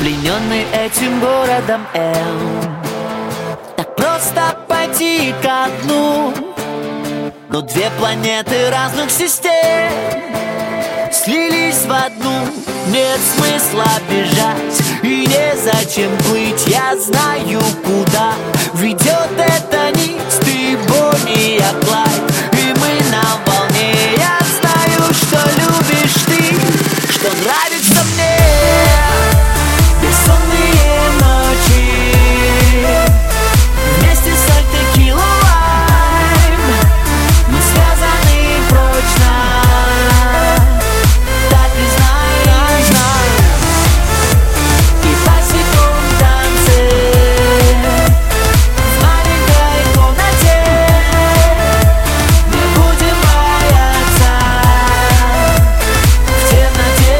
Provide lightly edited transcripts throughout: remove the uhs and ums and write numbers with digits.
плененный этим городом Эл. Так просто пойти ко дну, но две планеты разных систем слились в одну. Нет смысла бежать и незачем плыть. Я знаю, куда ведет эта нить. Ты Бонни, я Клайд, и мы на волне. Я знаю, что любишь ты, что нравится мне. Бессонные ночи вместе с Альтекилой Лайм. Мы связаны прочно, так и знай. И босиком в танце в маленькой комнате не будем бояться в темноте.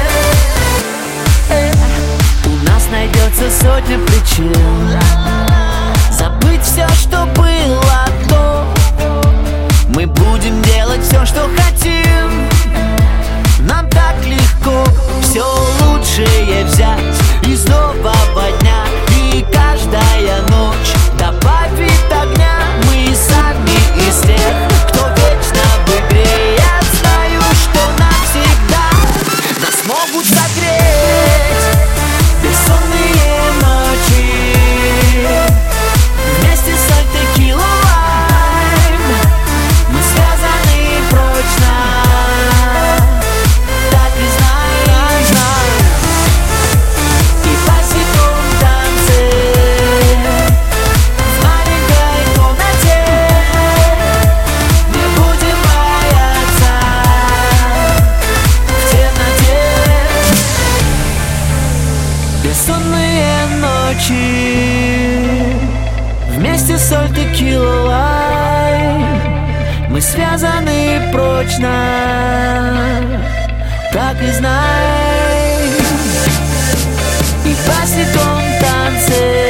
У нас найдется сотня причин забыть все, что было до. Мы будем делать все, что хотим. Нам так легко все лучшее взять и снова поднять. И каждая ночь добавит огня. Мы сами из тех, кто вечно в игре. Я знаю, что навсегда нас могут согреть бессонные ночи вместе с Альтекилой Лайм. Мы связаны прочно, так и знай. И босиком в танце в маленькой комнате не будем бояться в темноте. Бессонные ночи вместе с Альтекилой Лайм. Мы связаны прочно, так и знай. И босиком в танце